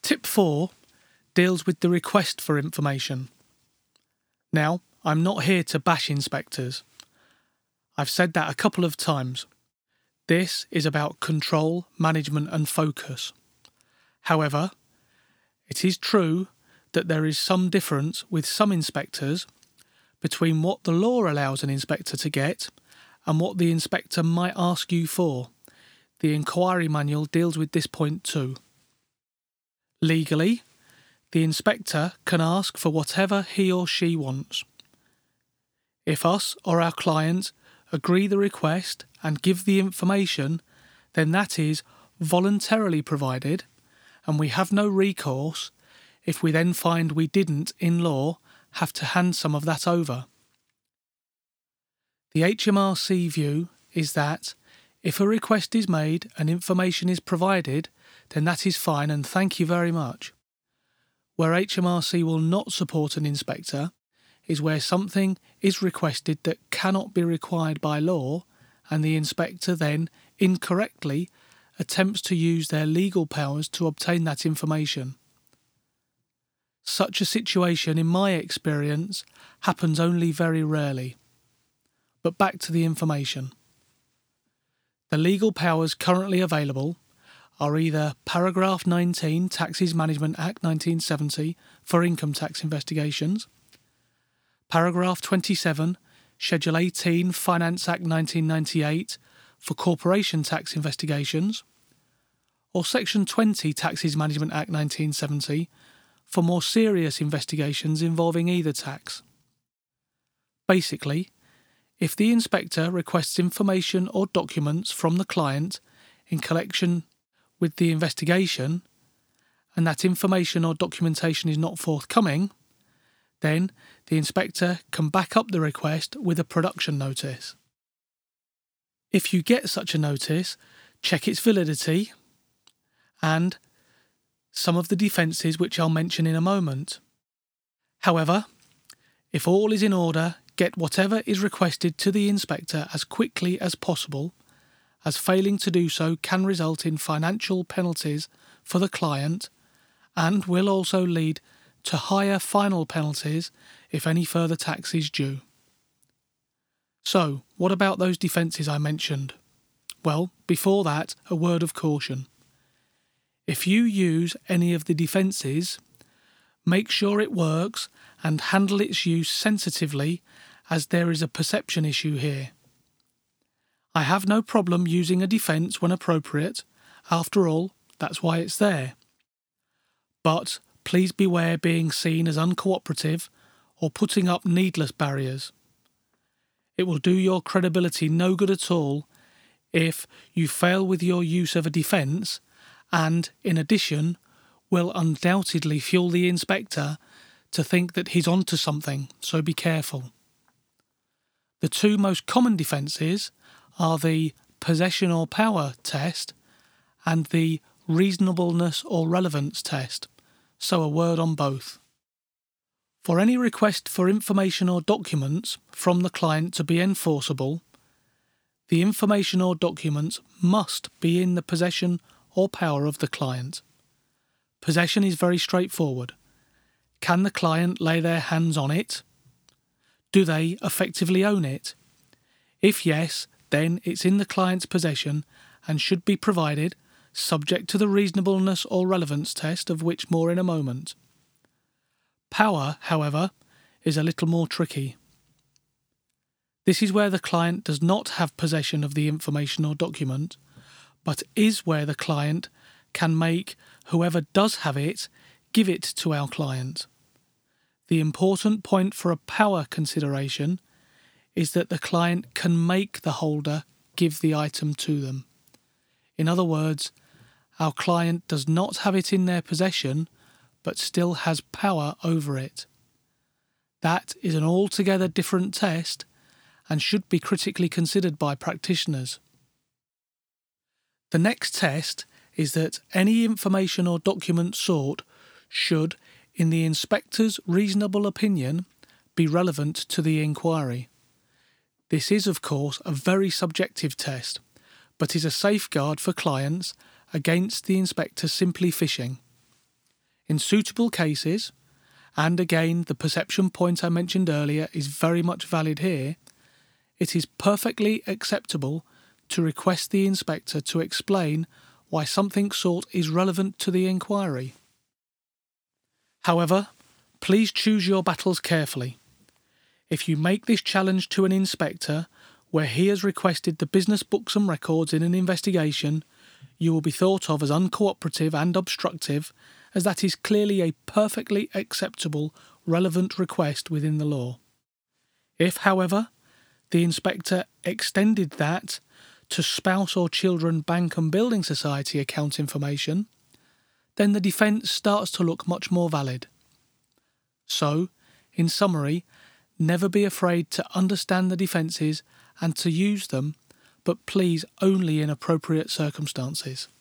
Tip 4 deals with the request for information. Now, I'm not here to bash inspectors. I've said that a couple of times. This is about control, management and focus. However, it is true that there is some difference with some inspectors between what the law allows an inspector to get and what the inspector might ask you for. The inquiry manual deals with this point too. Legally, the inspector can ask for whatever he or she wants. If us or our client agree the request and give the information, then that is voluntarily provided, and we have no recourse if we then find we didn't, in law, have to hand some of that over. The HMRC view is that if a request is made and information is provided, then that is fine and thank you very much. Where HMRC will not support an inspector is where something is requested that cannot be required by law and the inspector then, incorrectly, attempts to use their legal powers to obtain that information. Such a situation, in my experience, happens only very rarely. But back to the information. The legal powers currently available are either Paragraph 19 Taxes Management Act 1970 for income tax investigations, Paragraph 27 Schedule 18 Finance Act 1998 for corporation tax investigations, or Section 20 Taxes Management Act 1970 for more serious investigations involving either tax. Basically, if the inspector requests information or documents from the client in connection with the investigation, and that information or documentation is not forthcoming, then the inspector can back up the request with a production notice. If you get such a notice, check its validity and some of the defences which I'll mention in a moment. However, if all is in order, get whatever is requested to the inspector as quickly as possible, as failing to do so can result in financial penalties for the client and will also lead to higher final penalties if any further tax is due. So, what about those defences I mentioned? Well, before that, a word of caution. If you use any of the defences, make sure it works and handle its use sensitively, as there is a perception issue here. I have no problem using a defence when appropriate. After all, that's why it's there. But please beware being seen as uncooperative or putting up needless barriers. It will do your credibility no good at all if you fail with your use of a defence and, in addition, will undoubtedly fuel the inspector to think that he's onto something, so be careful. The two most common defences are the possession or power test and the reasonableness or relevance test, so a word on both. For any request for information or documents from the client to be enforceable, the information or documents must be in the possession or power of the client. Possession is very straightforward. Can the client lay their hands on it? Do they effectively own it? If yes, then it's in the client's possession and should be provided, subject to the reasonableness or relevance test, of which more in a moment. Power, however, is a little more tricky. This is where the client does not have possession of the information or document, but is where the client can make whoever does have it give it to our client. The important point for a power consideration is that the client can make the holder give the item to them. In other words, our client does not have it in their possession, but still has power over it. That is an altogether different test and should be critically considered by practitioners. The next test is that any information or document sought should, in the inspector's reasonable opinion, be relevant to the inquiry. This is, of course, a very subjective test, but is a safeguard for clients against the inspector simply fishing. In suitable cases, and again the perception point I mentioned earlier is very much valid here, it is perfectly acceptable to request the inspector to explain why something sought is relevant to the inquiry. However, please choose your battles carefully. If you make this challenge to an inspector where he has requested the business books and records in an investigation, you will be thought of as uncooperative and obstructive, as that is clearly a perfectly acceptable, relevant request within the law. If, however, the inspector extended that to spouse or children bank and building society account information, then the defence starts to look much more valid. So, in summary, never be afraid to understand the defences and to use them, but please only in appropriate circumstances.